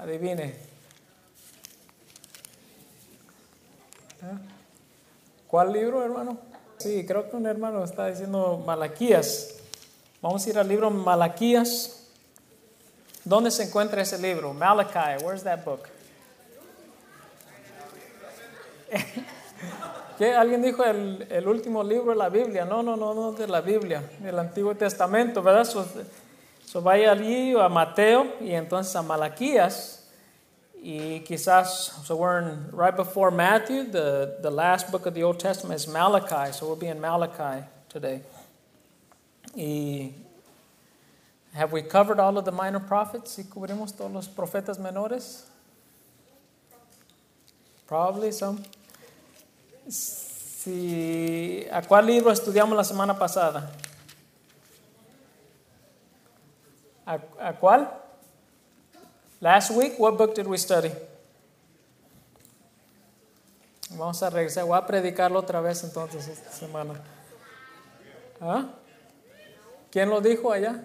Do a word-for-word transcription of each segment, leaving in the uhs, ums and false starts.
Adivine. ¿Eh? ¿Cuál libro, hermano? Sí, creo que un hermano está diciendo Malaquías. Vamos a ir al libro Malaquías. ¿Dónde se encuentra ese libro? Malachi, where's that book? ¿Qué? ¿Alguien dijo el, el último libro de la Biblia? No, no, no, no de la Biblia, del Antiguo Testamento, ¿verdad? So, so vaya allí a Mateo y entonces a Malaquías. Y quizás, so we're in, right before Matthew, the, the last book of the Old Testament is Malachi, so we'll be in Malachi today. Y have we covered all of the minor prophets? ¿Sí cubrimos todos los profetas menores? Probably some. Si, ¿a cuál libro estudiamos la semana pasada? ¿A, a cuál? Last week, what book did we study? Vamos a regresar. Voy a predicarlo otra vez entonces esta semana. ¿Ah? ¿Quién lo dijo allá?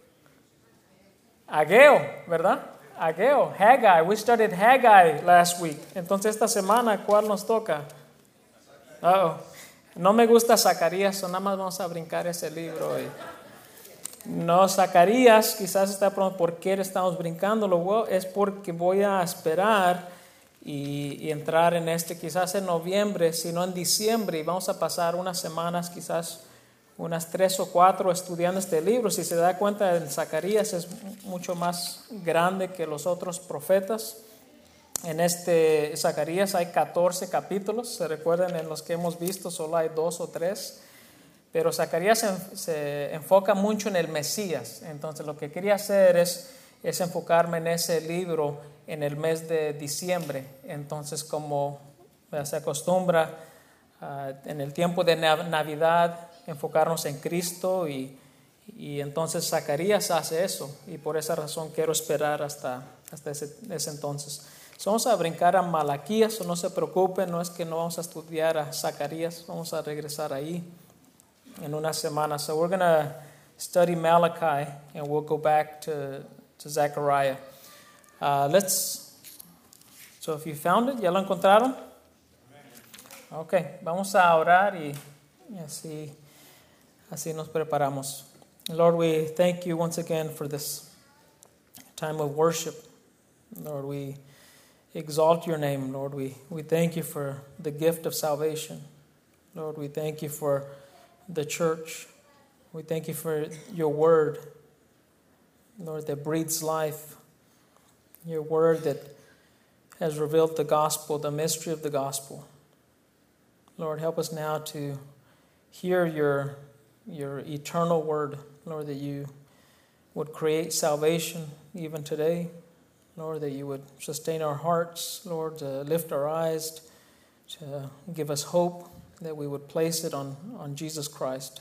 Ageo, ¿verdad? Ageo, Haggai. We studied Haggai last week. Entonces esta semana, ¿cuál nos toca? Uh-oh. No me gusta Zacarías, so nada más vamos a brincar ese libro hoy. No, Zacarías, quizás está preguntando por qué estamos brincándolo. Well, es porque voy a esperar y, y entrar en este, quizás en noviembre, si no en diciembre, y vamos a pasar unas semanas, quizás unas tres o cuatro estudiando este libro. Si se da cuenta, en Zacarías es mucho más grande que los otros profetas. En este Zacarías hay catorce capítulos. Se recuerdan en los que hemos visto, solo hay dos o tres. Pero Zacarías se, se enfoca mucho en el Mesías. Entonces lo que quería hacer es, es enfocarme en ese libro en el mes de diciembre. Entonces como se acostumbra uh, en el tiempo de Navidad enfocarnos en Cristo y, y entonces Zacarías hace eso. Y por esa razón quiero esperar hasta, hasta ese, ese entonces. So vamos a brincar a Malaquías, so no se preocupen, no es que no vamos a estudiar a Zacarías, vamos a regresar ahí en una semana. So we're going to study Malachi and we'll go back to, to Zechariah. Uh, let's, so if you found it, ¿ya lo encontraron? Ok, vamos a orar y, y así, así nos preparamos. Lord, we thank you once again for this time of worship. Lord, we exalt your name. Lord, we, we thank you for the gift of salvation. Lord, we thank you for the church. We thank you for your word, Lord, that breathes life. Your word that has revealed the gospel, the mystery of the gospel. Lord, help us now to hear your, your eternal word, Lord, that you would create salvation even today. Lord, that you would sustain our hearts, Lord, to lift our eyes, to give us hope, that we would place it on, on Jesus Christ.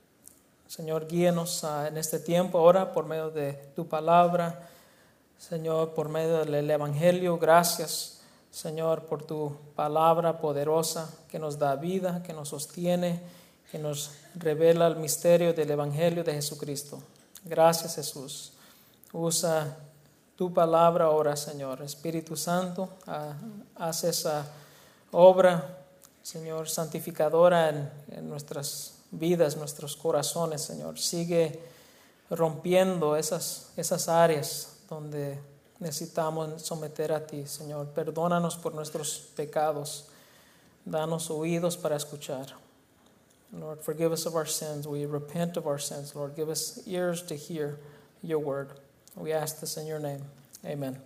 Señor, guíenos uh, en este tiempo ahora por medio de tu palabra. Señor, por medio del Evangelio, gracias, Señor, por tu palabra poderosa que nos da vida, que nos sostiene, que nos revela el misterio del Evangelio de Jesucristo. Gracias, Jesús. Usa tu palabra ahora, Señor. Espíritu Santo, uh, haz esa obra, Señor, santificadora en, en nuestras vidas, nuestros corazones, Señor. Sigue rompiendo esas, esas áreas donde necesitamos someter a ti, Señor. Perdónanos por nuestros pecados. Danos oídos para escuchar. Lord, forgive us of our sins. We repent of our sins. Lord, give us ears to hear your word. We ask this in your name. Amen.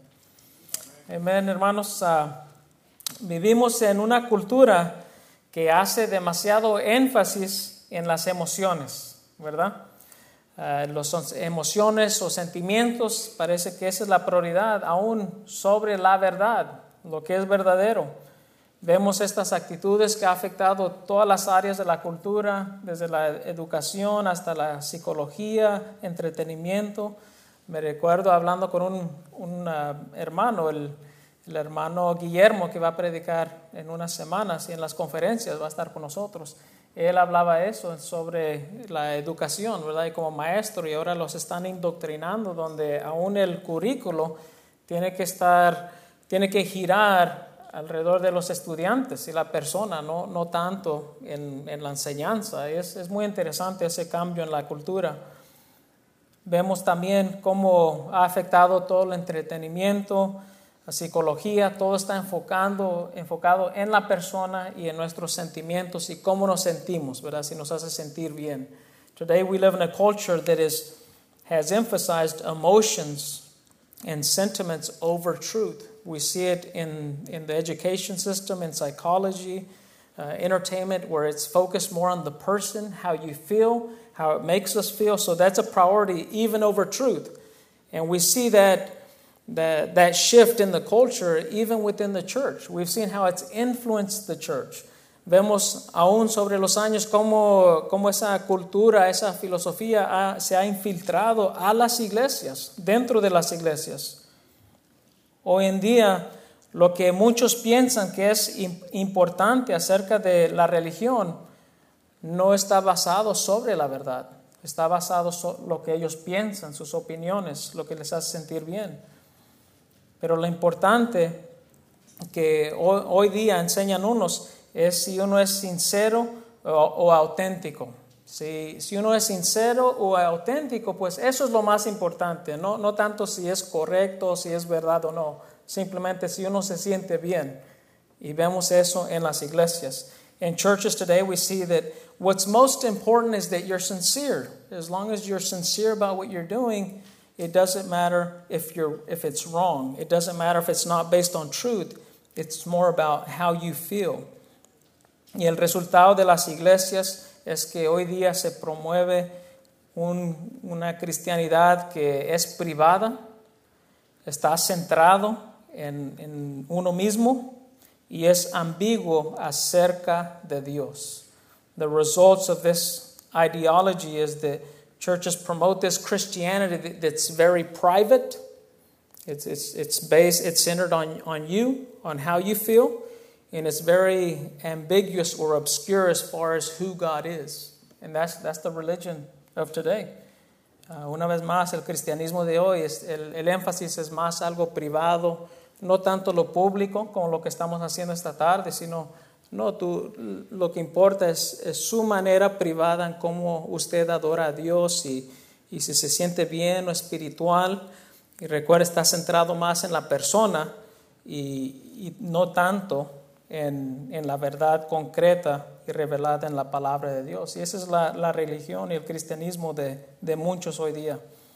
Amen, hermanos. Uh, vivimos en una cultura que hace demasiado énfasis en las emociones, ¿verdad? Uh, las emociones o sentimientos, parece que esa es la prioridad aún sobre la verdad, lo que es verdadero. Vemos estas actitudes que han afectado todas las áreas de la cultura, desde la educación hasta la psicología, entretenimiento. Me recuerdo hablando con un, un uh, hermano, el El hermano Guillermo, que va a predicar en unas semanas y en las conferencias va a estar con nosotros. Él hablaba eso sobre la educación, ¿verdad? Y como maestro, y ahora los están indoctrinando, donde aún el currículo tiene que estar, tiene que girar alrededor de los estudiantes y la persona, no, no tanto en, en la enseñanza. Es, es muy interesante ese cambio en la cultura. Vemos también cómo ha afectado todo el entretenimiento, la psicología, todo está enfocando, enfocado en la persona y en nuestros sentimientos y cómo nos sentimos, ¿verdad? Si nos hace sentir bien. Today we live in a culture that is, has emphasized emotions and sentiments over truth. We see it in, in the education system, in psychology, uh, entertainment, where it's focused more on the person, how you feel, how it makes us feel. So that's a priority even over truth. And we see that, that, that shift in the culture even within the church. We've seen how it's influenced the church. Vemos aún sobre los años cómo, cómo esa cultura, esa filosofía ha, se ha infiltrado a las iglesias, dentro de las iglesias. Hoy en día, lo que muchos piensan que es importante acerca de la religión no está basado sobre la verdad. Está basado en lo que ellos piensan, sus opiniones, lo que les hace sentir bien. Pero lo importante que hoy, hoy día enseñan unos es si uno es sincero o, o auténtico. Si, si uno es sincero o auténtico, pues eso es lo más importante. No, no tanto si es correcto, si es verdad o no. Simplemente si uno se siente bien. Y vemos eso en las iglesias. In churches today, we see that what's most important is that you're sincere. As long as you're sincere about what you're doing, it doesn't matter if you're if it's wrong. It doesn't matter if it's not based on truth. It's more about how you feel. Y el resultado de las iglesias es que hoy día se promueve un, una cristianidad que es privada, está centrado en, en uno mismo y es ambiguo acerca de Dios. The results of this ideology is that churches promote this Christianity that's very private. It's, it's, it's based, it's centered on, on you, on how you feel. And it's very ambiguous or obscure as far as who God is. And that's, that's the religion of today. Uh, una vez más, el cristianismo de hoy, es, el, el énfasis es más algo privado, no tanto lo público como lo que estamos haciendo esta tarde, sino no, tú, lo que importa es, es su manera privada en cómo usted adora a Dios y, y si se siente bien o espiritual. Y recuerda, está centrado más en la persona y, y no tanto En, en la verdad concreta y revelada en la palabra de Dios. Y esa es la, la religión y el cristianismo de, de muchos hoy día.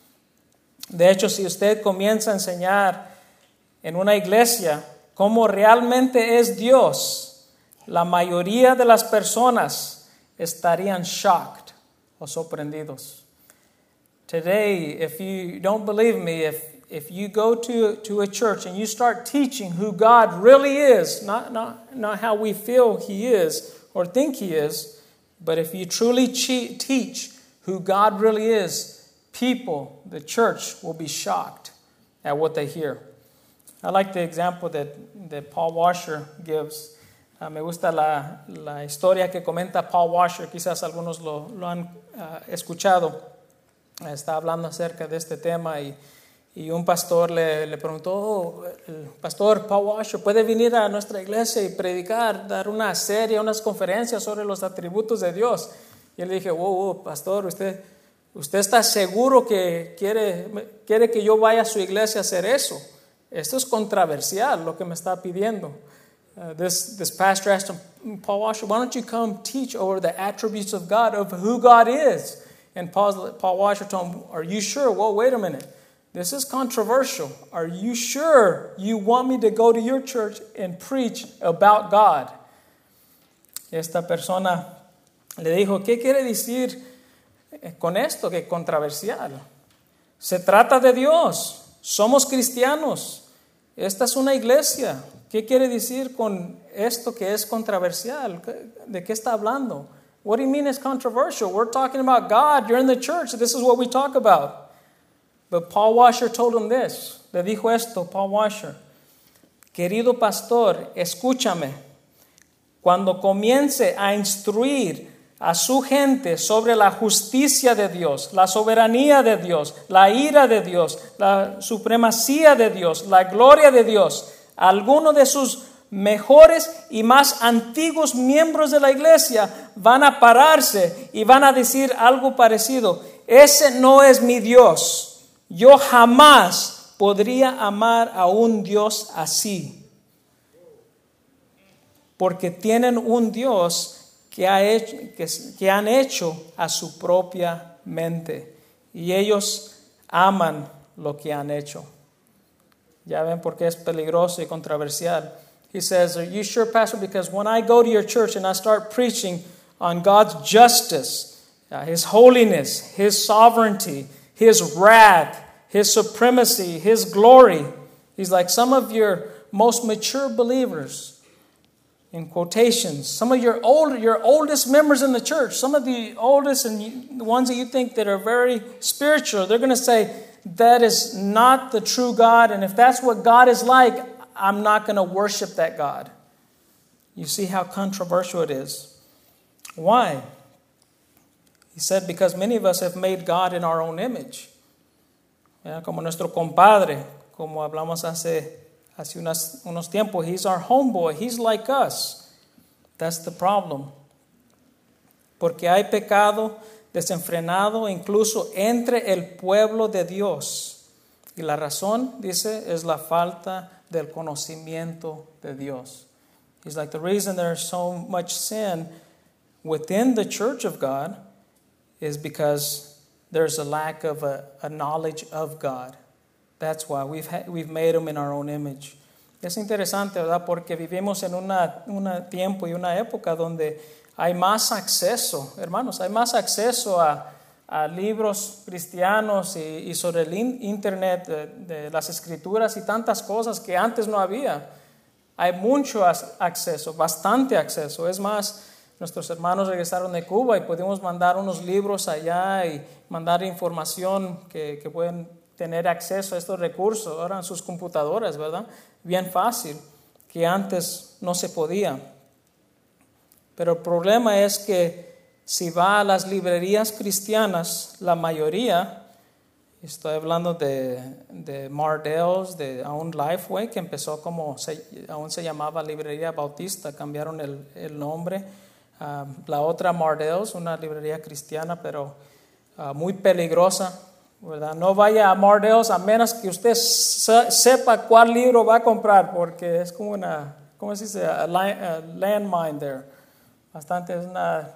De hecho, si usted comienza a enseñar en una iglesia cómo realmente es Dios, la mayoría de las personas estarían shocked o sorprendidos. Today, if you don't believe me, if If you go to, to a church and you start teaching who God really is, not, not, not how we feel He is or think He is, but if you truly che- teach who God really is, people, the church, will be shocked at what they hear. I like the example that, that Paul Washer gives. Uh, me gusta la, la historia que comenta Paul Washer. Quizás algunos lo, lo han uh, escuchado. Uh, está hablando acerca de este tema y Y un pastor le, le preguntó, oh, el pastor Paul Washer, ¿puede venir a nuestra iglesia y predicar, dar una serie, unas conferencias sobre los atributos de Dios? Y él le dije, wow, wow, pastor, ¿usted, usted está seguro que quiere, quiere que yo vaya a su iglesia a hacer eso? Esto es controversial, lo que me está pidiendo. Uh, this, this pastor asked him, Paul Washer, why don't you come teach over the attributes of God, of who God is? And Paul, Paul Washer told him, are you sure? Well, wait a minute. This is controversial. Are you sure you want me to go to your church and preach about God? Esta persona le dijo, ¿qué quiere decir con esto que es controversial? Se trata de Dios. Somos cristianos. Esta es una iglesia. ¿Qué quiere decir con esto que es controversial? ¿De qué está hablando? What do you mean it's controversial? We're talking about God. You're in the church. This is what we talk about. But Paul Washer told him this. Le dijo esto, Paul Washer. Querido pastor, escúchame. Cuando comience a instruir a su gente sobre la justicia de Dios, la soberanía de Dios, la ira de Dios, la supremacía de Dios, la gloria de Dios, algunos de sus mejores y más antiguos miembros de la iglesia van a pararse y van a decir algo parecido: ese no es mi Dios. Yo jamás podría amar a un Dios así, porque tienen un Dios que, ha hecho, que, que han hecho a su propia mente, y ellos aman lo que han hecho. Ya ven por qué es peligroso y controversial. He says, are you sure, Pastor? Because when I go to your church and I start preaching on God's justice, uh, His holiness, His sovereignty, His wrath, His supremacy, His glory, He's like, some of your most mature believers, in quotations, some of your old, your oldest members in the church, some of the oldest and you, the ones that you think that are very spiritual, they're going to say, that is not the true God, and if that's what God is like, I'm not going to worship that God. You see how controversial it is. Why? He said, because many of us have made God in our own image. Yeah, como nuestro compadre, como hablamos hace, hace unas, unos tiempos, he's our homeboy, he's like us. That's the problem. Porque hay pecado desenfrenado incluso entre el pueblo de Dios. Y la razón, dice, es la falta del conocimiento de Dios. He's like, the reason there's so much sin within the church of God is because there's a lack of a, a knowledge of God. That's why we've ha- we've made Him in our own image. Es interesante, ¿verdad? Porque vivimos en un tiempo y una época donde hay más acceso, hermanos, hay más acceso a, a libros cristianos y, y sobre el in, internet de, de las escrituras y tantas cosas que antes no había. Hay mucho acceso, bastante acceso. Es más, nuestros hermanos regresaron de Cuba y pudimos mandar unos libros allá y mandar información que, que pueden tener acceso a estos recursos ahora en sus computadoras, ¿verdad? Bien fácil, que antes no se podía. Pero el problema es que si va a las librerías cristianas, la mayoría, estoy hablando de, de Mardel's, de aún Lifeway, que empezó como, se, aún se llamaba Librería Bautista, cambiaron el, el nombre. Uh, la otra Mardel's, una librería cristiana, pero uh, muy peligrosa, ¿verdad? No vaya a Mardel's a menos que usted se, sepa cuál libro va a comprar, porque es como una, ¿cómo se dice? A, a landmine there. Bastante es una,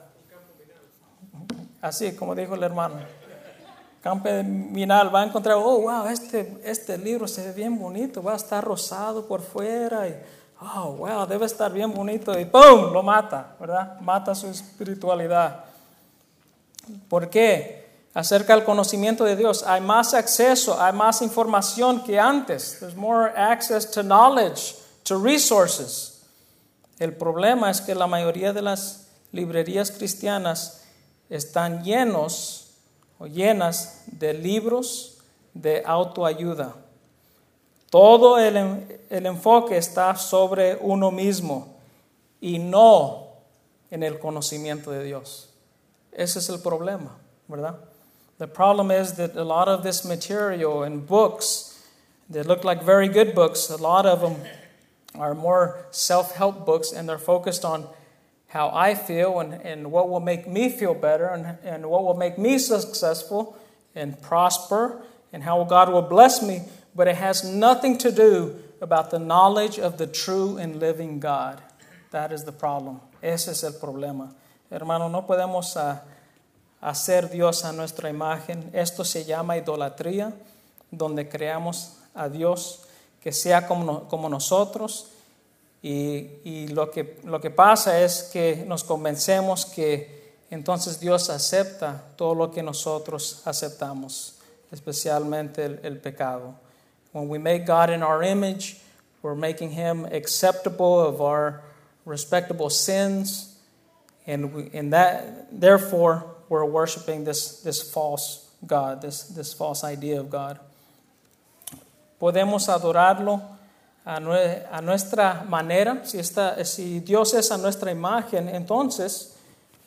así como dijo el hermano, campo minal, va a encontrar, oh, wow, este, este libro se ve bien bonito, va a estar rosado por fuera, y, oh, wow, debe estar bien bonito, y ¡pum!, lo mata, ¿verdad? Mata su espiritualidad. ¿Por qué? Acerca del conocimiento de Dios, hay más acceso, hay más información que antes. There's more access to knowledge, to resources. El problema es que la mayoría de las librerías cristianas están llenos o llenas de libros de autoayuda. Todo el, el enfoque está sobre uno mismo y no en el conocimiento de Dios. Ese es el problema, ¿verdad? The problem is that a lot of this material and books that look like very good books, a lot of them are more self-help books, and they're focused on how I feel and, and what will make me feel better and, and what will make me successful and prosper and how God will bless me, but it has nothing to do about the knowledge of the true and living God. That is the problem. Ese es el problema. Hermano, no podemos uh, hacer Dios a nuestra imagen. Esto se llama idolatría, donde creamos a Dios que sea como, no, como nosotros, y, y lo, que, lo que pasa es que nos convencemos que entonces Dios acepta todo lo que nosotros aceptamos, especialmente el, el pecado. When we make God in our image, we're making Him acceptable of our respectable sins, and, we, and that, therefore we're worshiping this, this false God, this, this false idea of God. Podemos adorarlo a, nue- a nuestra manera. Si, esta, si Dios es a nuestra imagen, entonces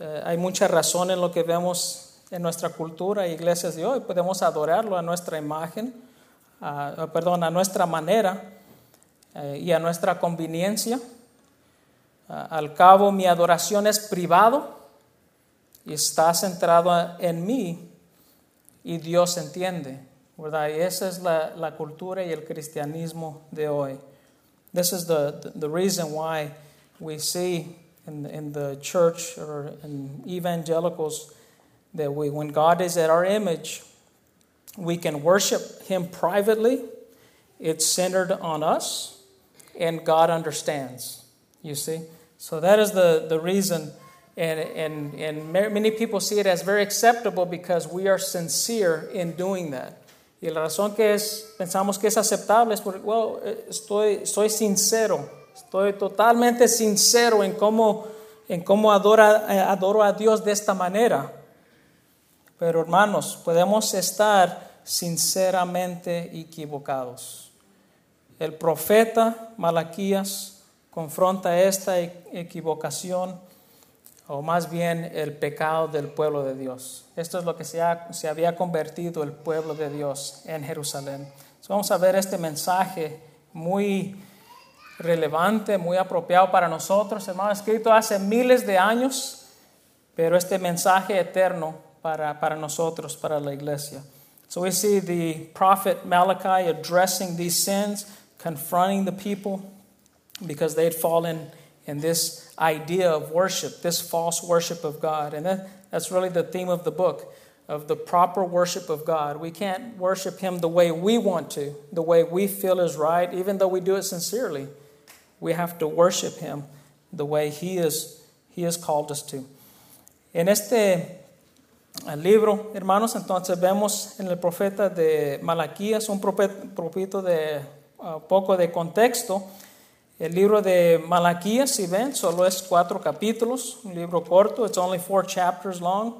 Eh, hay mucha razón en lo que vemos en nuestra cultura, iglesias de hoy. Podemos adorarlo a nuestra imagen, a, perdón, a nuestra manera eh, y a nuestra conveniencia. Uh, al cabo, mi adoración es privado y está centrado en mí y Dios entiende, ¿verdad? Y esa es la, la cultura y el cristianismo de hoy. This is the, the, the reason why we see in the, in the church or in evangelicals that we, when God is at our image, we can worship Him privately. It's centered on us, and God understands, you see? So that is the, the reason, and, and, and many people see it as very acceptable because we are sincere in doing that. Y la razón que es, pensamos que es aceptable es porque, well, estoy, soy sincero, estoy totalmente sincero en cómo, en cómo adora, adoro a Dios de esta manera. Pero hermanos, podemos estar sinceramente equivocados. El profeta Malaquías confronta esta equivocación, o más bien el pecado del pueblo de Dios. Esto es lo que se, ha, se había convertido el pueblo de Dios en Jerusalén. Entonces vamos a ver este mensaje muy relevante, muy apropiado para nosotros, hermano, escrito hace miles de años, pero este mensaje eterno para, para nosotros, para la iglesia. So we see the prophet Malachi addressing these sins, confronting the people because they had fallen in this idea of worship, this false worship of God. And that, that's really the theme of the book, of the proper worship of God. We can't worship Him the way we want to, the way we feel is right, even though we do it sincerely. We have to worship Him the way He is, He has called us to. En este libro, hermanos, entonces vemos en el profeta de Malaquías un propósito de uh, poco de contexto. El libro de Malaquías, si ven, solo es cuatro capítulos, un libro corto, it's only four chapters long,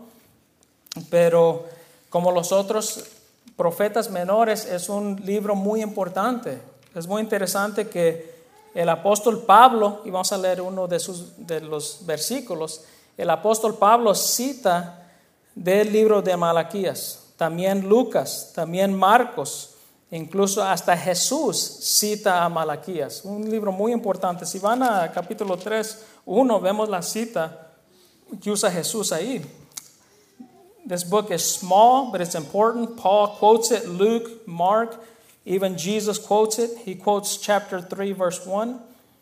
pero como los otros profetas menores es un libro muy importante. Es muy interesante que el apóstol Pablo, y vamos a leer uno de, sus, de los versículos, el apóstol Pablo cita del libro de Malaquías, también Lucas, también Marcos, incluso hasta Jesús cita a Malaquías, un libro muy importante. Si van a capítulo tres, uno, vemos la cita que usa Jesús ahí. This book is small, but it's important. Paul quotes it, Luke, Mark, even Jesus quotes it. He quotes chapter three, verse one.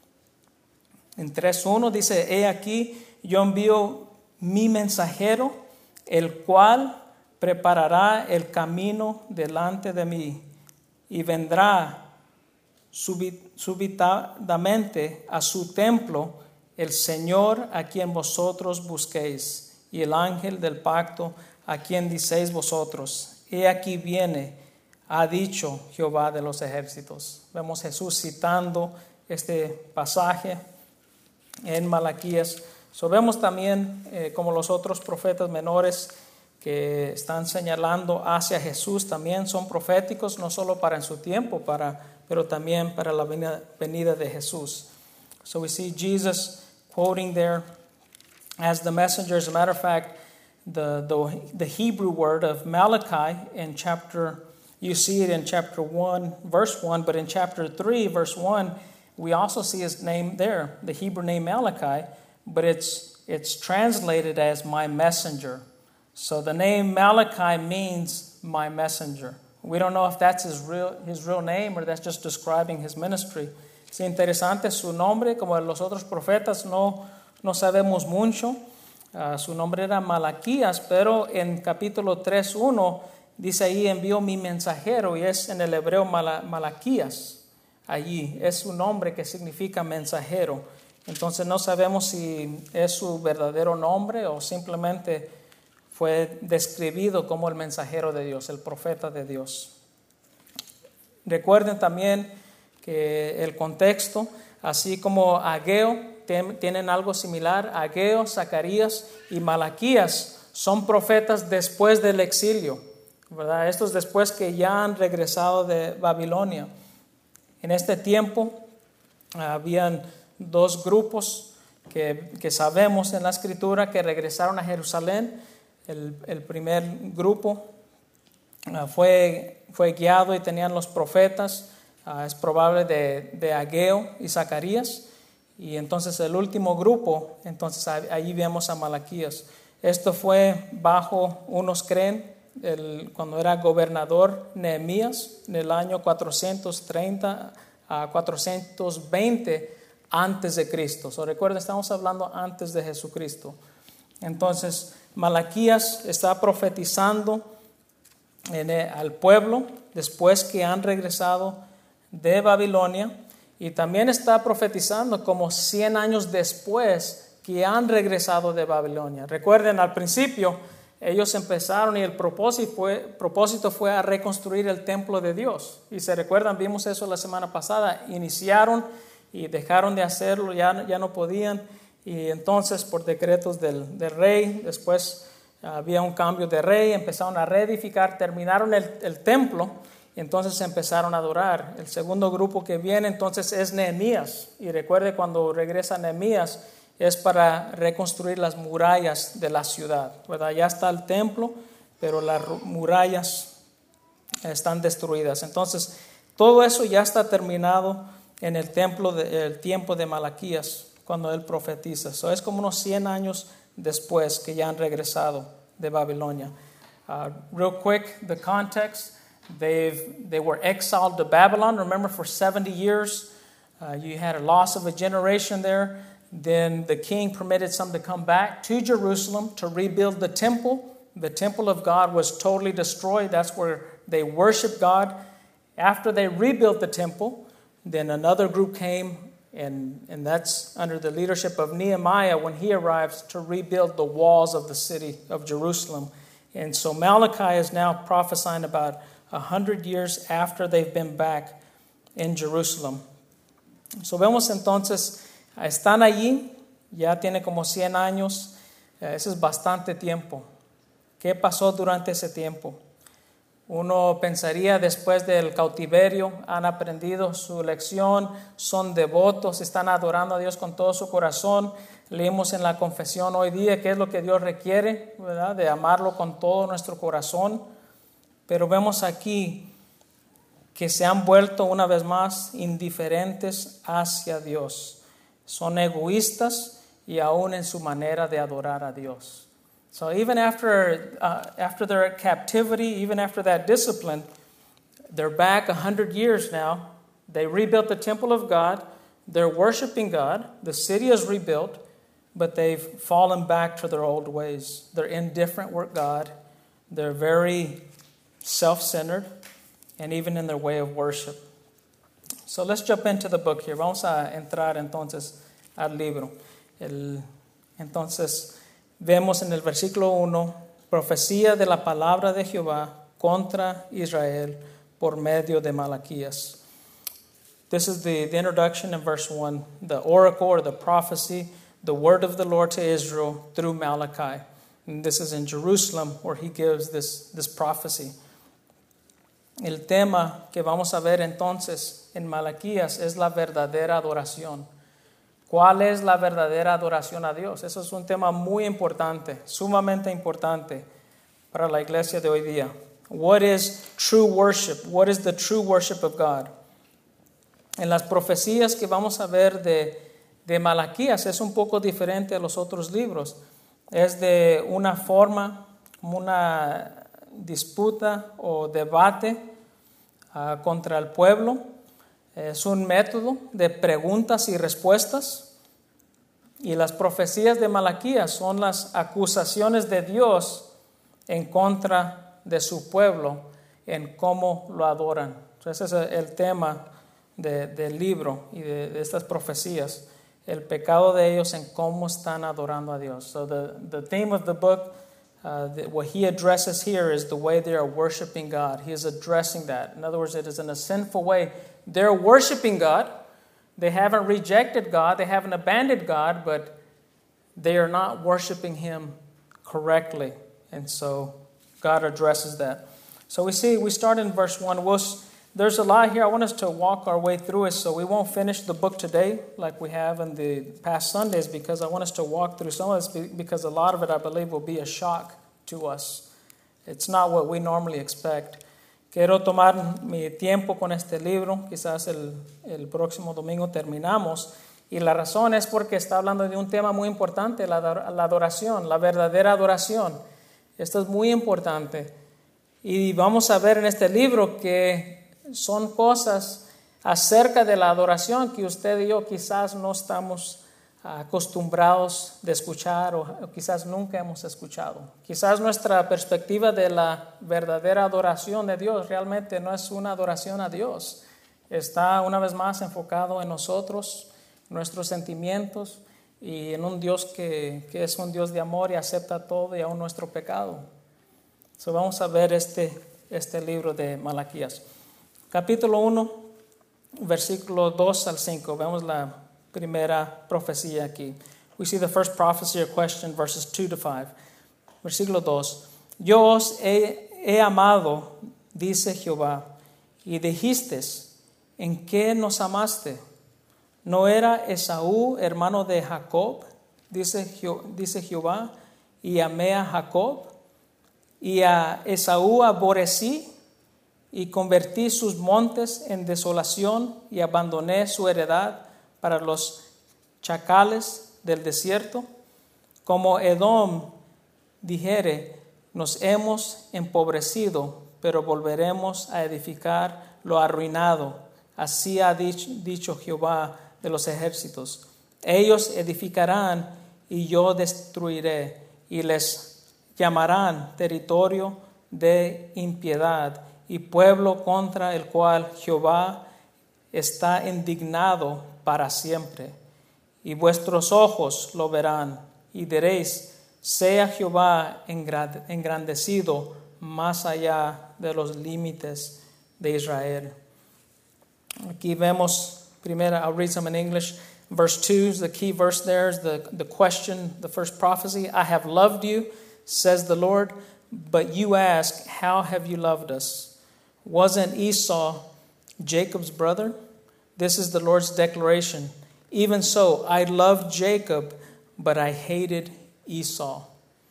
En tres uno dice, he aquí, yo envío mi mensajero, el cual preparará el camino delante de mí. Y vendrá súbitamente a su templo el Señor a quien vosotros busquéis, y el ángel del pacto a quien diceis vosotros, he aquí viene, ha dicho Jehová de los ejércitos. Vemos Jesús citando este pasaje en Malaquías. So, vemos también, eh, como los otros profetas menores, que están señalando hacia Jesús, también son proféticos, no solo para en su tiempo, para, pero también para la venida, venida de Jesús. So we see Jesus quoting there as the messenger. As a matter of fact, the, the, the Hebrew word of Malachi in chapter, you see it in chapter one, verse one, but in chapter three, verse one, we also see his name there, the Hebrew name Malachi, but it's, it's translated as my messenger. So the name Malachi means my messenger. We don't know if that's his real, his real name or that's just describing his ministry. Es interesante su nombre, como los otros profetas no, no sabemos mucho. Uh, su nombre era Malaquías, pero en capítulo tres uno dice ahí, envió mi mensajero, y es en el hebreo Mala, Malaquías. Allí es su nombre que significa mensajero. Entonces no sabemos si es su verdadero nombre o simplemente fue describido como el mensajero de Dios, el profeta de Dios. Recuerden también que el contexto, así como Ageo, tienen algo similar. Ageo, Zacarías y Malaquías son profetas después del exilio, ¿verdad? Estos después que ya han regresado de Babilonia. En este tiempo habían dos grupos que, que sabemos en la Escritura que regresaron a Jerusalén. El, el primer grupo uh, fue, fue guiado y tenían los profetas, uh, es probable de, de Ageo y Zacarías. Y entonces el último grupo, entonces ahí vemos a Malaquías. Esto fue bajo, unos creen, el, cuando era gobernador Nehemías, en el año cuatrocientos treinta a cuatrocientos veinte antes de Cristo. So, recuerden, estamos hablando antes de Jesucristo. Entonces, Malaquías está profetizando en el, al pueblo después que han regresado de Babilonia. Y también está profetizando como cien años después que han regresado de Babilonia. Recuerden, al principio ellos empezaron y el propósito fue, propósito fue a reconstruir el templo de Dios. Y se recuerdan, vimos eso la semana pasada. Iniciaron y dejaron de hacerlo, ya, ya no podían. Y entonces por decretos del, del rey, después había un cambio de rey, empezaron a reedificar, terminaron el, el templo. Entonces empezaron a adorar. El segundo grupo que viene entonces es Nehemías. Y recuerde, cuando regresa Nehemías es para reconstruir las murallas de la ciudad, ¿verdad? Ya está el templo, pero las murallas están destruidas. Entonces todo eso ya está terminado en el templo de, el tiempo de Malaquías, cuando él profetiza. So, es como unos cien años después que ya han regresado de Babilonia. Uh, real quick, the context. They've, they were exiled to Babylon. Remember, for seventy years, uh, you had a loss of a generation there. Then the king permitted some to come back to Jerusalem to rebuild the temple. The temple of God was totally destroyed. That's where they worshiped God. After they rebuilt the temple, then another group came, and, and that's under the leadership of Nehemiah when he arrives to rebuild the walls of the city of Jerusalem. And so Malachi is now prophesying about a hundred years after they've been back in Jerusalem. So vemos entonces, están allí, ya tiene como cien años, eso es bastante tiempo. ¿Qué pasó durante ese tiempo? Uno pensaría, después del cautiverio, han aprendido su lección, son devotos, están adorando a Dios con todo su corazón. Leímos en la confesión hoy día qué es lo que Dios requiere, ¿verdad? De amarlo con todo nuestro corazón. Pero vemos aquí que se han vuelto una vez más indiferentes hacia Dios. Son egoístas y aún en su manera de adorar a Dios. So even after, uh, after their captivity, even after that discipline, they're back a hundred years now. They rebuilt the temple of God. They're worshiping God. The city is rebuilt, but they've fallen back to their old ways. They're indifferent with God. They're very self-centered, and even in their way of worship. So let's jump into the book here. Vamos a entrar entonces al libro. El, entonces vemos en el versículo uno, profecía de la palabra de Jehová contra Israel por medio de Malaquías. This is the, the introduction in verse one, the oracle or the prophecy, the word of the Lord to Israel through Malachi. And this is in Jerusalem where he gives this, this prophecy. El tema que vamos a ver entonces en Malaquías es la verdadera adoración. ¿Cuál es la verdadera adoración a Dios? Eso es un tema muy importante, sumamente importante para la iglesia de hoy día. What is true worship? What is the true worship of God? En las profecías que vamos a ver de, de Malaquías es un poco diferente a los otros libros. Es de una forma, como una disputa o debate uh, contra el pueblo. Es un método de preguntas y respuestas. Y las profecías de Malaquías son las acusaciones de Dios en contra de su pueblo, en cómo lo adoran. Entonces ese es el tema de, del libro y de, de estas profecías. El pecado de ellos en cómo están adorando a Dios. So the, the theme of the book, uh, the, what he addresses here is the way they are worshiping God. He is addressing that. In other words, it is in a sinful way. They're worshiping God. They haven't rejected God. They haven't abandoned God, but they are not worshiping Him correctly. And so God addresses that. So we see, we start in verse one. We'll, There's a lot here. I want us to walk our way through it, so we won't finish the book today like we have in the past Sundays, because I want us to walk through some of this, because a lot of it, I believe, will be a shock to us. It's not what we normally expect. Quiero tomar mi tiempo con este libro. Quizás el, el próximo domingo terminamos. Y la razón es porque está hablando de un tema muy importante, la, la adoración, la verdadera adoración. Esto es muy importante. Y vamos a ver en este libro que son cosas acerca de la adoración que usted y yo quizás no estamos acostumbrados de escuchar o, o quizás nunca hemos escuchado. Quizás nuestra perspectiva de la verdadera adoración de Dios realmente no es una adoración a Dios. Está una vez más enfocado en nosotros, nuestros sentimientos y en un Dios que, que es un Dios de amor y acepta todo y aún nuestro pecado. So vamos a ver este, este libro de Malaquías. Capítulo uno, versículo dos al cinco. Vemos la primera profecía aquí. We see the first prophecy or question, verses two to five. Versículo dos. Yo os he, he amado, dice Jehová, y dijisteis, ¿en qué nos amaste? ¿No era Esaú hermano de Jacob? Dice, dice Jehová, y amé a Jacob, y a Esaú aborrecí, y convertí sus montes en desolación, y abandoné su heredad para los chacales del desierto. Como Edom dijere, nos hemos empobrecido, pero volveremos a edificar lo arruinado. Así ha dicho, dicho Jehová de los ejércitos. Ellos edificarán y yo destruiré, y les llamarán territorio de impiedad y pueblo contra el cual Jehová está indignado para siempre. Y vuestros ojos lo verán, y diréis, sea Jehová engrandecido más allá de los límites de Israel. Aquí vemos, primero, I'll read some in English. Verse two, the key verse there is the, the question, the first prophecy. I have loved you, says the Lord, but you ask, how have you loved us? Wasn't Esau Jacob's brother? This is the Lord's declaration. Even so, I loved Jacob, but I hated Esau.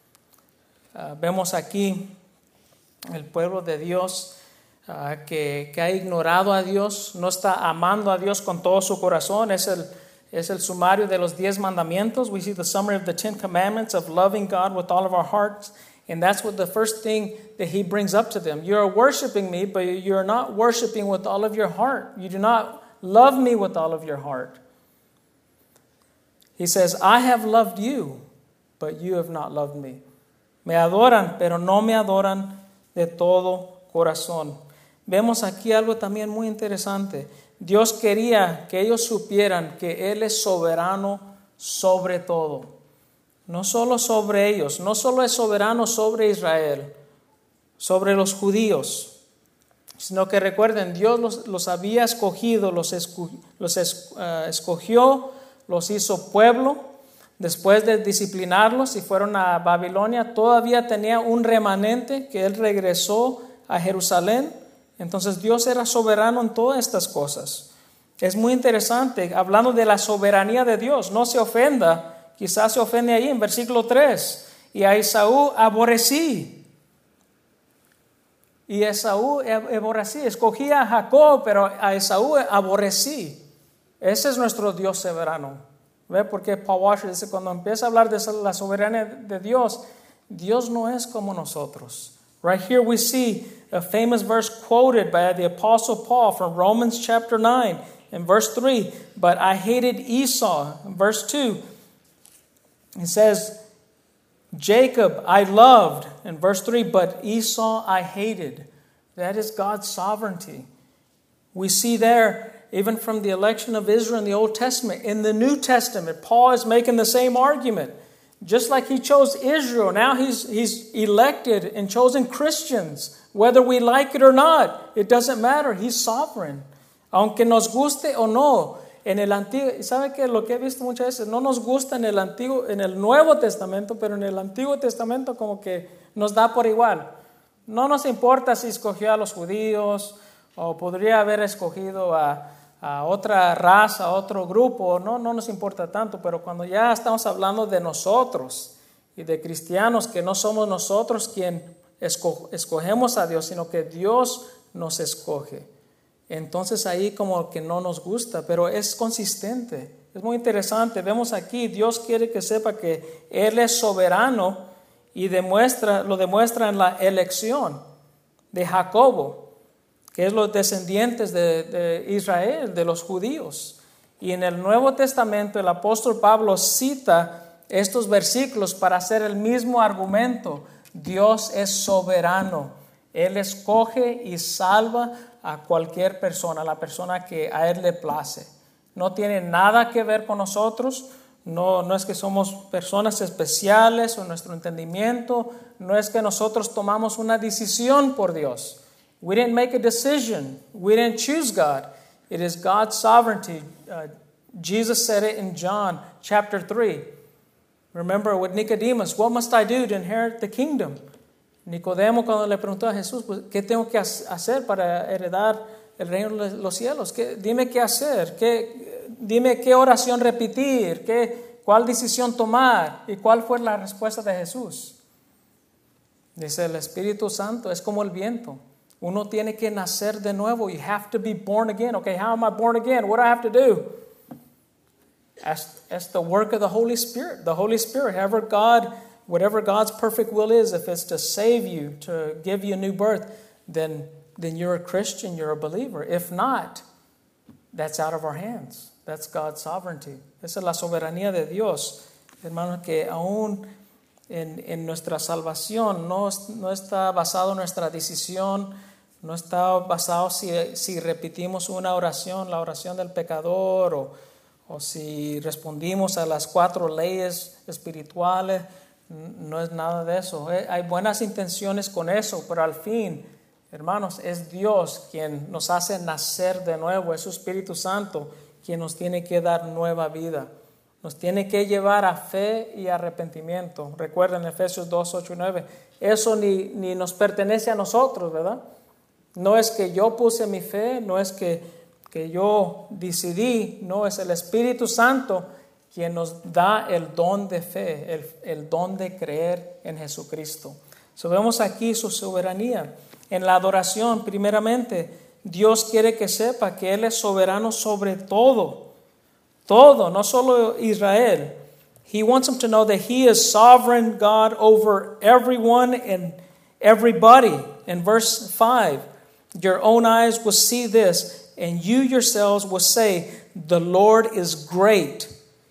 Uh, vemos aquí el pueblo de Dios uh, que, que ha ignorado a Dios, no está amando a Dios con todo su corazón. Es el, es el sumario de los diez mandamientos. We see the summary of the Ten Commandments of loving God with all of our hearts. And that's what the first thing that he brings up to them. You're worshiping me, but you're not worshiping with all of your heart. You do not love me with all of your heart. He says, I have loved you, but you have not loved me. Me adoran, pero no me adoran de todo corazón. Vemos aquí algo también muy interesante. Dios quería que ellos supieran que Él es soberano sobre todo. No solo sobre ellos, no solo es soberano sobre Israel, sobre los judíos, sino que recuerden, Dios los, los había escogido, los, esco, los es, uh, escogió, los hizo pueblo. Después de disciplinarlos y fueron a Babilonia, todavía tenía un remanente que Él regresó a Jerusalén. Entonces Dios era soberano en todas estas cosas. Es muy interesante, hablando de la soberanía de Dios, no se ofenda. Quizás se ofende ahí en versículo tres. Y a Esaú aborrecí. Y a Esaú aborrecí. Escogí a Jacob, pero a Esaú aborrecí. Ese es nuestro Dios soberano. ¿Ve? Porque Paul Washer dice, cuando empieza a hablar de la soberanía de Dios, Dios no es como nosotros. Right here we see a famous verse quoted by the Apostle Paul from Romans chapter nine. In verse three, but I hated Esau. In verse two, it says, Jacob I loved. In verse three, but Esau I hated. That is God's sovereignty. We see there, even from the election of Israel in the Old Testament, in the New Testament, Paul is making the same argument. Just like he chose Israel, now he's, he's elected and chosen Christians. Whether we like it or not, it doesn't matter. He's sovereign. Aunque nos guste o no, en el antiguo, ¿sabe qué? Lo que he visto muchas veces, no nos gusta en el antiguo, en el Nuevo Testamento, pero en el Antiguo Testamento como que nos da por igual. No nos importa si escogió a los judíos O podría haber escogido a, a otra raza, a otro grupo. No, no nos importa tanto, pero cuando ya estamos hablando de nosotros y de cristianos, que no somos nosotros quien esco- escogemos a Dios, sino que Dios nos escoge. Entonces ahí como que no nos gusta, pero es consistente. Es muy interesante. Vemos aquí, Dios quiere que sepa que Él es soberano y demuestra, lo demuestra en la elección de Jacobo, que es los descendientes de, de Israel, de los judíos. Y en el Nuevo Testamento el apóstol Pablo cita estos versículos para hacer el mismo argumento. Dios es soberano. Él escoge y salva a cualquier persona, a la persona que a Él le place. No tiene nada que ver con nosotros. No, no es que somos personas especiales o nuestro entendimiento. No es que nosotros tomamos una decisión por Dios. We didn't make a decision. We didn't choose God. It is God's sovereignty. Uh, Jesus said it in John chapter three. Remember with Nicodemus, what must I do to inherit the kingdom? Nicodemo cuando le preguntó a Jesús, pues, ¿qué tengo que hacer para heredar el reino de los cielos? ¿Qué, dime qué hacer. ¿Qué, dime qué oración repetir. Qué, ¿Cuál decisión tomar? ¿Y cuál fue la respuesta de Jesús? Dice, el Espíritu Santo es como el viento. Uno tiene que nacer de nuevo. You have to be born again. Okay, how am I born again? What do I have to do? As, as the work of the Holy Spirit. The Holy Spirit, however God, whatever God's perfect will is, if it's to save you, to give you a new birth, then, then you're a Christian, you're a believer. If not, that's out of our hands. That's God's sovereignty. Esa es la soberanía de Dios. Hermanos, que aún en, en nuestra salvación no, no está basado en nuestra decisión. No está basado si, si repetimos una oración, la oración del pecador, o, o si respondimos a las cuatro leyes espirituales. No es nada de eso. Hay buenas intenciones con eso, pero al fin, hermanos, es Dios quien nos hace nacer de nuevo. Es su Espíritu Santo quien nos tiene que dar nueva vida. Nos tiene que llevar a fe y arrepentimiento. Recuerden Efesios dos, ocho y nueve. Eso ni, ni nos pertenece a nosotros, ¿verdad? No es que yo puse mi fe, no es que, que yo decidí, no, es el Espíritu Santo quien nos da el don de fe, el, el don de creer en Jesucristo. So, vemos aquí su soberanía. En la adoración, primeramente, Dios quiere que sepa que Él es soberano sobre todo. Todo, no solo Israel. He wants them to know that He is sovereign God over everyone and everybody. In verse five, your own eyes will see this, and you yourselves will say, the Lord is great,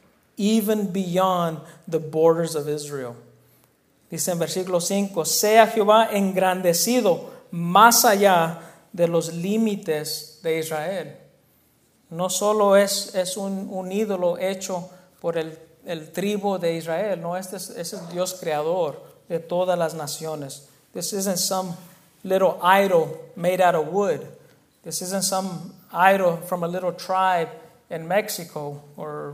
even beyond the borders of Israel. Dice en versículo cinco, sea Jehová engrandecido más allá de los límites de Israel. No solo es, es un, un ídolo hecho por el, el tribu de Israel, no, este es, este es Dios creador de todas las naciones. This isn't some little idol made out of wood. This isn't some idol from a little tribe in Mexico, or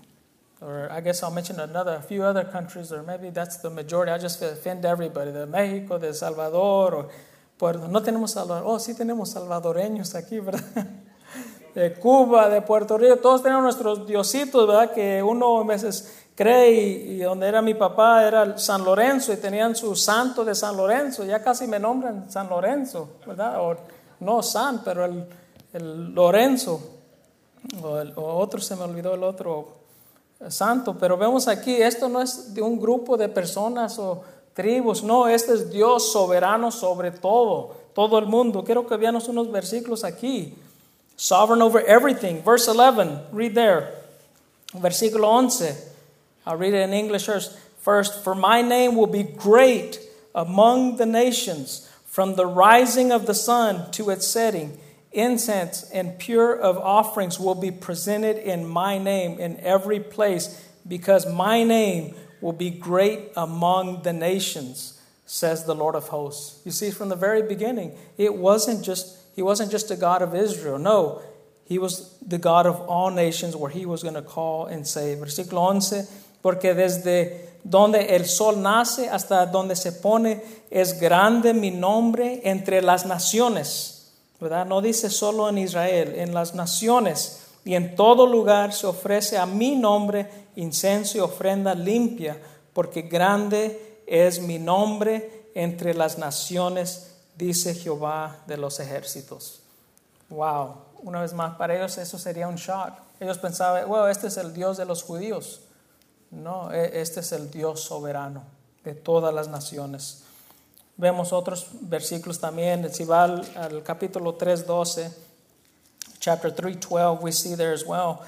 or I guess I'll mention another, a few other countries, or maybe that's the majority. I just offend everybody. De México, de Salvador, or Puerto, no tenemos Salvador. Oh, sí tenemos salvadoreños aquí, ¿verdad? De Cuba, de Puerto Rico, todos tenemos nuestros diositos, ¿verdad? Que uno a veces cree, y, y donde era mi papá era San Lorenzo, y tenían su santo de San Lorenzo. Ya casi me nombran San Lorenzo, ¿verdad? O no San, pero el, el Lorenzo, o, el, o otro, se me olvidó el otro santo. Pero vemos aquí, esto no es de un grupo de personas o tribus, no, este es Dios soberano sobre todo, todo el mundo. Quiero que veamos unos versículos aquí. Sovereign over everything. Verse eleven, read there. Versículo once. I'll read it in English first. First, for my name will be great among the nations, from the rising of the sun to its setting. Incense and pure of offerings will be presented in my name in every place, because my name will be great among the nations, says the Lord of hosts. You see, from the very beginning, it wasn't just He wasn't just a God of Israel. No, He was the God of all nations, where He was going to call and save. Versículo once, porque desde donde el sol nace hasta donde se pone es grande mi nombre entre las naciones. ¿verdad? No dice solo en Israel, en las naciones y en todo lugar se ofrece a mi nombre incienso y ofrenda limpia, porque grande es mi nombre entre las naciones, dice Jehová de los ejércitos. Wow, una vez más, para ellos eso sería un shock. Ellos pensaban, bueno, este es el Dios de los judíos. No, este es el Dios soberano de todas las naciones. Vemos otros versículos también. Si va al, al capítulo tres doce, chapter three twelve, we see there as well.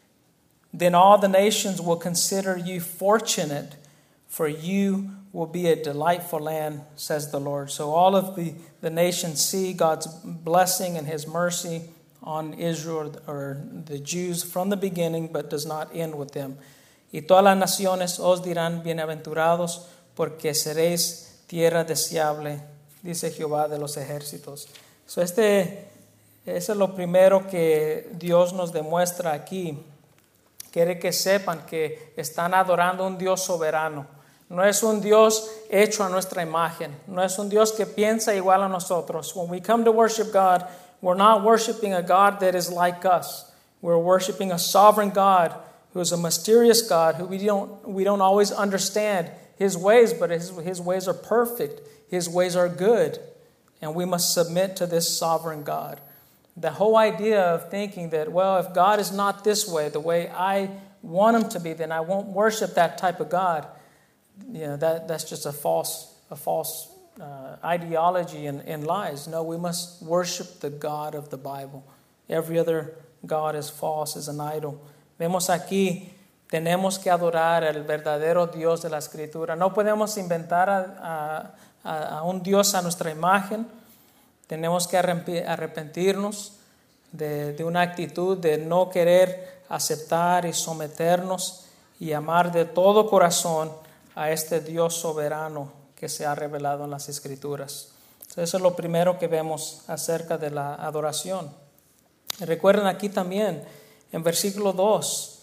Then all the nations will consider you fortunate, for you will be a delightful land, says the Lord. So all of the, the nations see God's blessing and his mercy on Israel, or the Jews from the beginning, but does not end with them. Y todas las naciones os dirán bienaventurados, porque seréis tierra deseable, dice Jehová de los ejércitos. So este, eso es lo primero que Dios nos demuestra aquí. Quiere que sepan que están adorando a un Dios soberano. No es un Dios hecho a nuestra imagen. No es un Dios que piensa igual a nosotros. When we come to worship God, we're not worshiping a God that is like us. We're worshiping a sovereign God who is a mysterious God who we don't, we don't always understand his ways, but his, his ways are perfect. His ways are good. And we must submit to this sovereign God. The whole idea of thinking that, well, if God is not this way, the way I want him to be, then I won't worship that type of God. You know, that, that's just a false, a false uh, ideology and, and lies. No, we must worship the God of the Bible. Every other God is false, is an idol. Vemos aquí, tenemos que adorar al verdadero Dios de la Escritura. No podemos inventar a, a, a un Dios a nuestra imagen. Tenemos que arrepentirnos de, de una actitud de no querer aceptar y someternos y amar de todo corazón a este Dios soberano que se ha revelado en las Escrituras. Eso es lo primero que vemos acerca de la adoración. Recuerden aquí también, en versículo dos,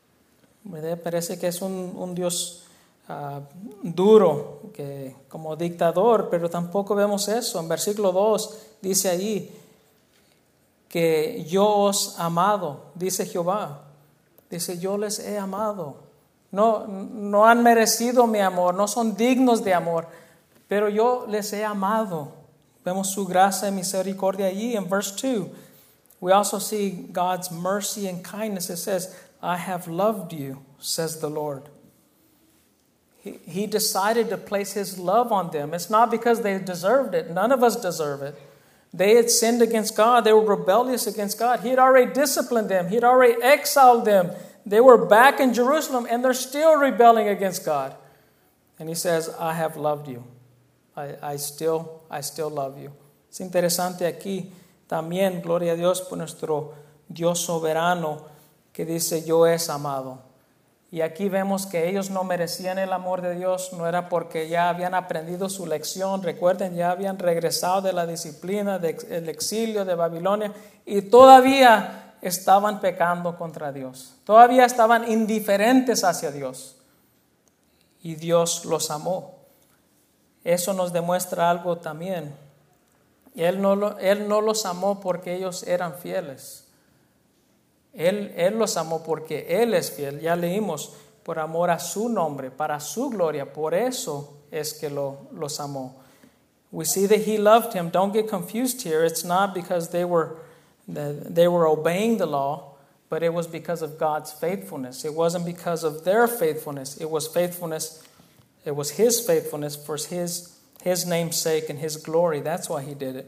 me parece que es un, un Dios Uh, duro, que, como dictador, pero tampoco vemos eso. En versículo dos dice allí que yo os amado, dice Jehová. Dice, yo les he amado. No, no han merecido mi amor, no son dignos de amor, pero yo les he amado. Vemos su gracia y misericordia allí en verse two. We also see God's mercy and kindness. It says, I have loved you, says the Lord. He, he decided to place his love on them. It's not because they deserved it. None of us deserve it. They had sinned against God. They were rebellious against God. He had already disciplined them. He had already exiled them. They were back in Jerusalem and they're still rebelling against God. And he says, I have loved you. I, I still, I still love you. Es interesante aquí también, gloria a Dios por nuestro Dios soberano que dice, yo es amado. Y aquí vemos que ellos no merecían el amor de Dios, no era porque ya habían aprendido su lección, recuerden, ya habían regresado de la disciplina, del exilio de Babilonia, y todavía estaban pecando contra Dios, todavía estaban indiferentes hacia Dios, y Dios los amó. Eso nos demuestra algo también. Él no, lo, él no los amó porque ellos eran fieles. Él, él los amó porque Él es fiel. Ya leímos, por amor a su nombre, para su gloria. Por eso es que lo, los amó. We see that He loved him. Don't get confused here. It's not because they were, they were obeying the law, but it was because of God's faithfulness. It wasn't because of their faithfulness. It was faithfulness. It was His faithfulness for His, His name's sake and His glory. That's why He did it.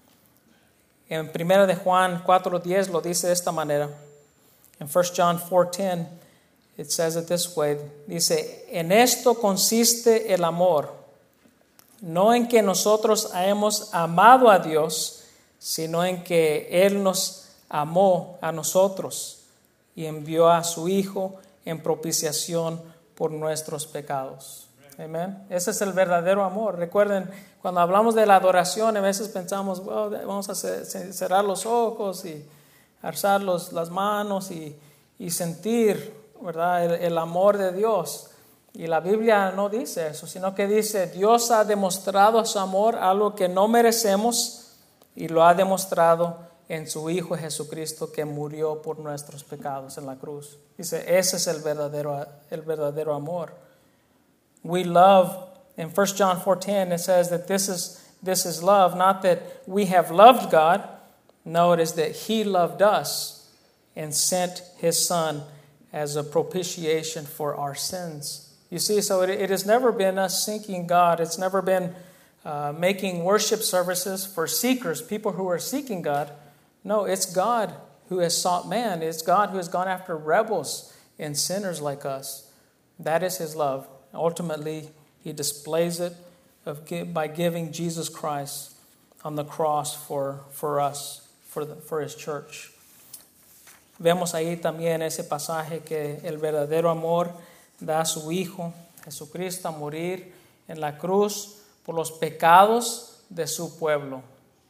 En Primera de Juan cuatro diez lo dice de esta manera. In First John four ten, it says it this way. Dice, en esto consiste el amor, no en que nosotros hayamos amado a Dios, sino en que Él nos amó a nosotros y envió a su Hijo en propiciación por nuestros pecados. Amén. Ese es el verdadero amor. Recuerden, cuando hablamos de la adoración, a veces pensamos, well, vamos a cerrar los ojos y alzar los, las manos y, y sentir, ¿verdad?, el, el amor de Dios. Y la Biblia no dice eso, sino que dice, Dios ha demostrado su amor, algo que no merecemos. y lo ha demostrado en su Hijo Jesucristo que murió por nuestros pecados en la cruz. Dice, ese es el verdadero, el verdadero amor. We love, in First John four ten, it says that this is, this is love, not that we have loved God. No, it is that He loved us and sent His Son as a propitiation for our sins. You see, so it, it has never been us seeking God. It's never been uh, making worship services for seekers, people who are seeking God. No, it's God who has sought man. It's God who has gone after rebels and sinners like us. That is His love. Ultimately, He displays it of, by giving Jesus Christ on the cross for, for us, for, the, for His church. Vemos ahí también ese pasaje que el verdadero amor da a su Hijo Jesucristo a morir en la cruz por los pecados de su pueblo.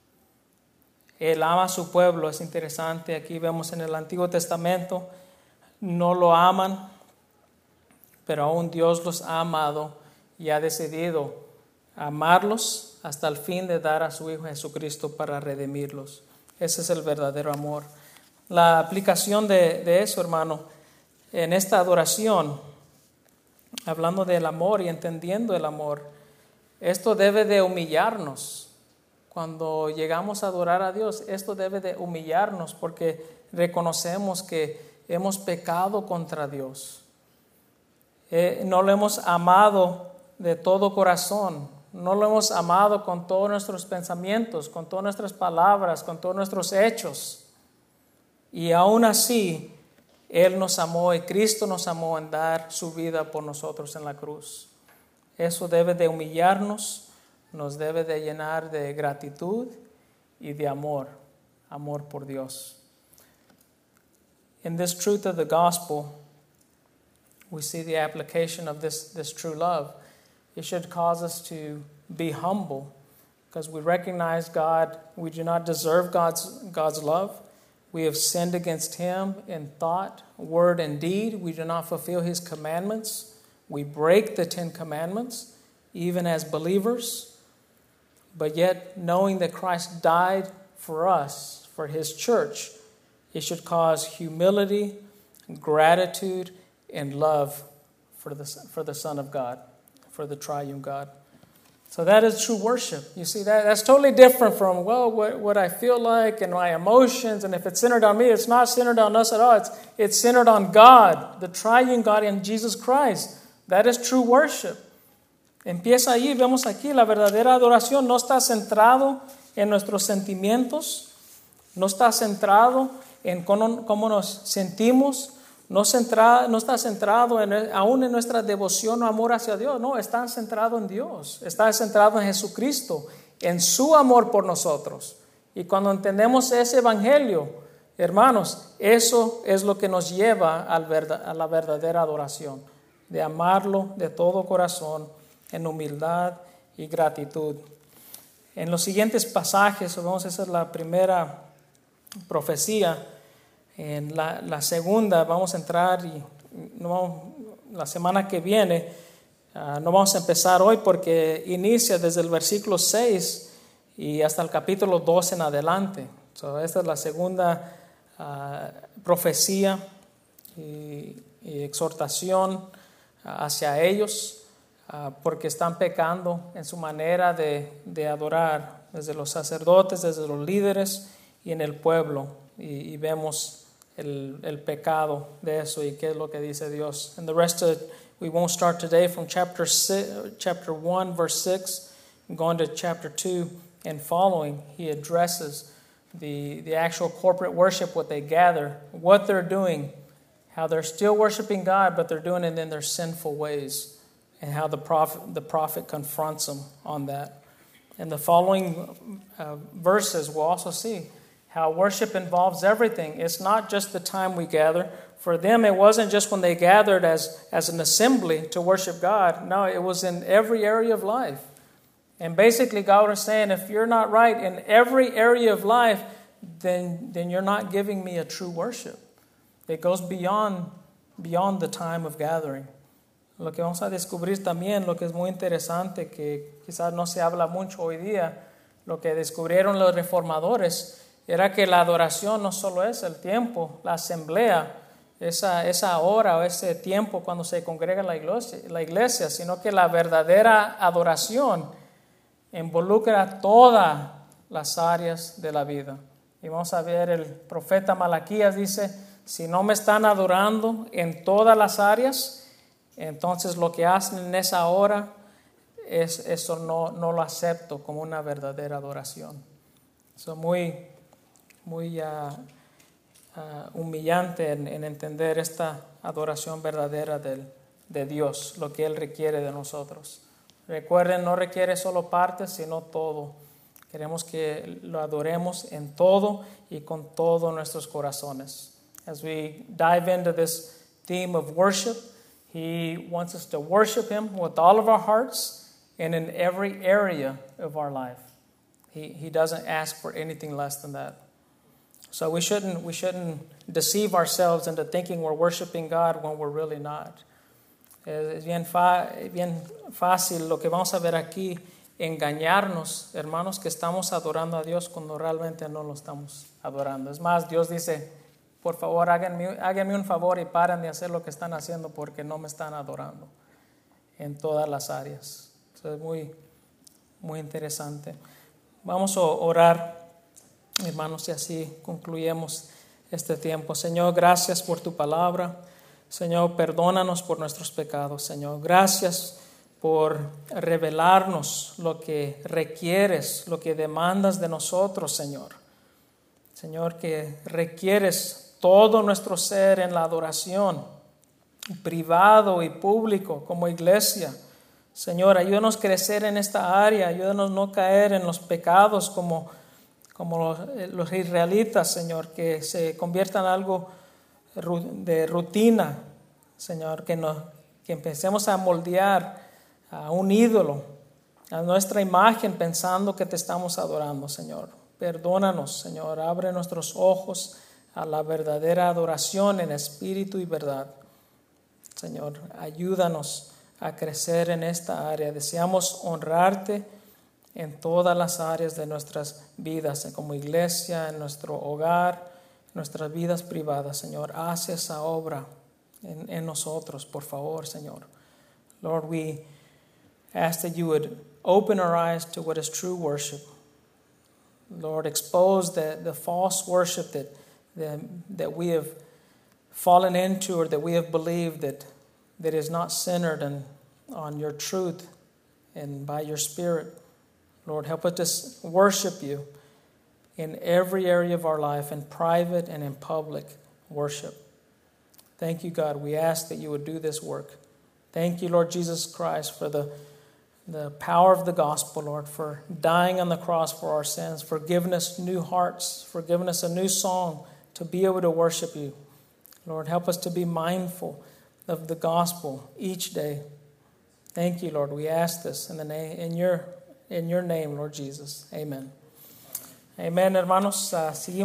Él ama a su pueblo, es interesante. Aquí vemos en el Antiguo Testamento, no lo aman, pero aún Dios los ha amado y ha decidido amarlos hasta el fin de dar a su Hijo Jesucristo para redimirlos. Ese es el verdadero amor. La aplicación de, de eso, hermano, en esta adoración, hablando del amor y entendiendo el amor, esto debe de humillarnos. Cuando llegamos a adorar a Dios, esto debe de humillarnos porque reconocemos que hemos pecado contra Dios. Eh, no lo hemos amado de todo corazón, no lo hemos amado con todos nuestros pensamientos, con todas nuestras palabras, con todos nuestros hechos. Y aún así, Él nos amó y Cristo nos amó en dar su vida por nosotros en la cruz. Eso debe de humillarnos, nos debe de llenar de gratitud y de amor, amor por Dios. In this truth of the gospel, we see the application of this, this true love. It should cause us to be humble because we recognize God. We do not deserve God's, God's love. We have sinned against Him in thought, word, and deed. We do not fulfill His commandments. We break the Ten Commandments, even as believers. But yet, knowing that Christ died for us, for His church, it should cause humility, gratitude, and love for the, for the Son of God, for the triune God. So that is true worship. You see, that that's totally different from, well, what, what I feel like and my emotions. And if it's centered on me, it's not centered on us at all. It's, it's centered on God, the triune God in Jesus Christ. That is true worship. Empieza allí, vemos aquí, la verdadera adoración no está centrado en nuestros sentimientos, no está centrado en cómo, cómo nos sentimos, no, centra, no está centrado en, aún en nuestra devoción o amor hacia Dios. No, está centrado en Dios, está centrado en Jesucristo, en su amor por nosotros. Y cuando entendemos ese evangelio, hermanos, eso es lo que nos lleva al verdad, a la verdadera adoración, de amarlo de todo corazón, en humildad y gratitud. En los siguientes pasajes, vamos a hacer la primera profecía. En la, la segunda vamos a entrar y no vamos, la semana que viene uh, no vamos a empezar hoy porque inicia desde el versículo seis y hasta el capítulo doce en adelante. So, esta es la segunda uh, profecía y, y exhortación uh, hacia ellos uh, porque están pecando en su manera de, de adorar, desde los sacerdotes, desde los líderes y en el pueblo. Y, y vemos El, el pecado de eso y qué es lo que dice Dios. And the rest of it, we won't start today from chapter six, chapter one, verse six, and going to chapter two and following. He addresses the, the actual corporate worship, what they gather, what they're doing, how they're still worshiping God, but they're doing it in their sinful ways, and how the prophet, the prophet confronts them on that. In the following uh, verses, we'll also see how worship involves everything. It's not just the time we gather. For them, it wasn't just when they gathered as, as an assembly to worship God. No, it was in every area of life. And basically, God was saying, if you're not right in every area of life, then, then you're not giving me a true worship. It goes beyond, beyond the time of gathering. Lo que vamos a descubrir también, lo que es muy interesante, que quizás no se habla mucho hoy día, lo que descubrieron los reformadores era que la adoración no solo es el tiempo, la asamblea, esa, esa hora o ese tiempo cuando se congrega la iglesia, la iglesia, sino que la verdadera adoración involucra todas las áreas de la vida. Y vamos a ver, el profeta Malaquías dice, si no me están adorando en todas las áreas, entonces lo que hacen en esa hora, es, eso no, no lo acepto como una verdadera adoración. Eso es muy, muy uh, uh, humillante en, en entender esta adoración verdadera del, de Dios, lo que Él requiere de nosotros. Recuerden, no requiere solo partes, sino todo. Queremos que lo adoremos en todo y con todos nuestros corazones. As we dive into this theme of worship, He wants us to worship Him with all of our hearts and in every area of our life. He, he doesn't ask for anything less than that. So we shouldn't, we shouldn't deceive ourselves into thinking we're worshiping God when we're really not. Es bien, fa, bien fácil lo que vamos a ver aquí, engañarnos, hermanos, que estamos adorando a Dios cuando realmente no lo estamos adorando. Es más, Dios dice, por favor, háganme, háganme un favor y paren de hacer lo que están haciendo porque no me están adorando en todas las áreas. Eso es muy, muy interesante. Vamos a orar, hermanos, y así concluyemos este tiempo. Señor, gracias por tu palabra. Señor, perdónanos por nuestros pecados. Señor, gracias por revelarnos lo que requieres, lo que demandas de nosotros, Señor. Señor, que requieres todo nuestro ser en la adoración, privado y público como iglesia. Señor, ayúdanos a crecer en esta área, ayúdanos a no caer en los pecados como, como los, los israelitas, Señor, que se conviertan en algo de rutina, Señor, que, nos, que empecemos a moldear a un ídolo, a nuestra imagen, pensando que te estamos adorando, Señor. Perdónanos, Señor, abre nuestros ojos a la verdadera adoración en espíritu y verdad. Señor, ayúdanos a crecer en esta área. Deseamos honrarte en todas las áreas de nuestras vidas, como iglesia, en nuestro hogar, nuestras vidas privadas, Señor. Haz esa obra en, en nosotros, por favor, Señor. Lord, we ask that you would open our eyes to what is true worship. Lord, expose the, the false worship that, that, that we have fallen into or that we have believed that, that is not centered in, on your truth and by your Spirit. Lord, help us to worship you in every area of our life, in private and in public worship. Thank you, God. We ask that you would do this work. Thank you, Lord Jesus Christ, for the, the power of the gospel, Lord, for dying on the cross for our sins, for giving us new hearts, for giving us a new song to be able to worship you. Lord, help us to be mindful of the gospel each day. Thank you, Lord. We ask this in the name, in your, in your name, Lord Jesus. Amen. Amen, hermanos. Uh, seguimos.